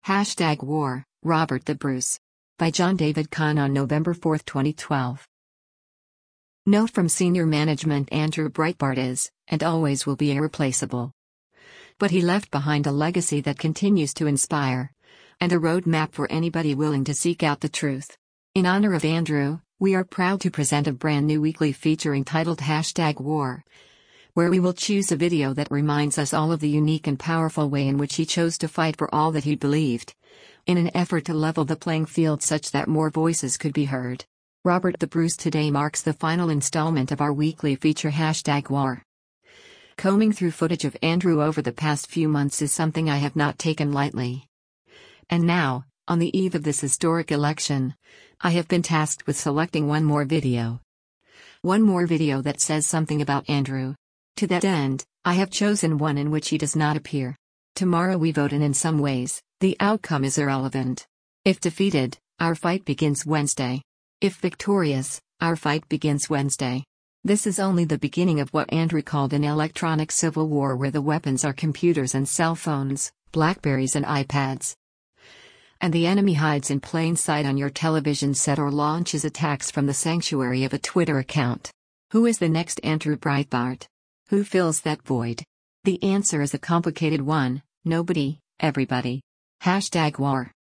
#War, Robert the Bruce. By John David Kahn on November 4, 2012. Note from senior management: Andrew Breitbart is, and always will be, irreplaceable. But he left behind a legacy that continues to inspire, and a roadmap for anybody willing to seek out the truth. In honor of Andrew, we are proud to present a brand new weekly feature entitled #War, where we will choose a video that reminds us all of the unique and powerful way in which he chose to fight for all that he believed, in an effort to level the playing field such that more voices could be heard. Robert the Bruce today marks the final installment of our weekly feature #War. Combing through footage of Andrew over the past few months is something I have not taken lightly. And now, on the eve of this historic election, I have been tasked with selecting one more video. One more video that says something about Andrew. To that end, I have chosen one in which he does not appear. Tomorrow we vote, and in some ways, the outcome is irrelevant. If defeated, our fight begins Wednesday. If victorious, our fight begins Wednesday. This is only the beginning of what Andrew called an electronic civil war, where the weapons are computers and cell phones, Blackberries and iPads. And the enemy hides in plain sight on your television set or launches attacks from the sanctuary of a Twitter account. Who is the next Andrew Breitbart? Who fills that void? The answer is a complicated one: nobody, everybody. #War.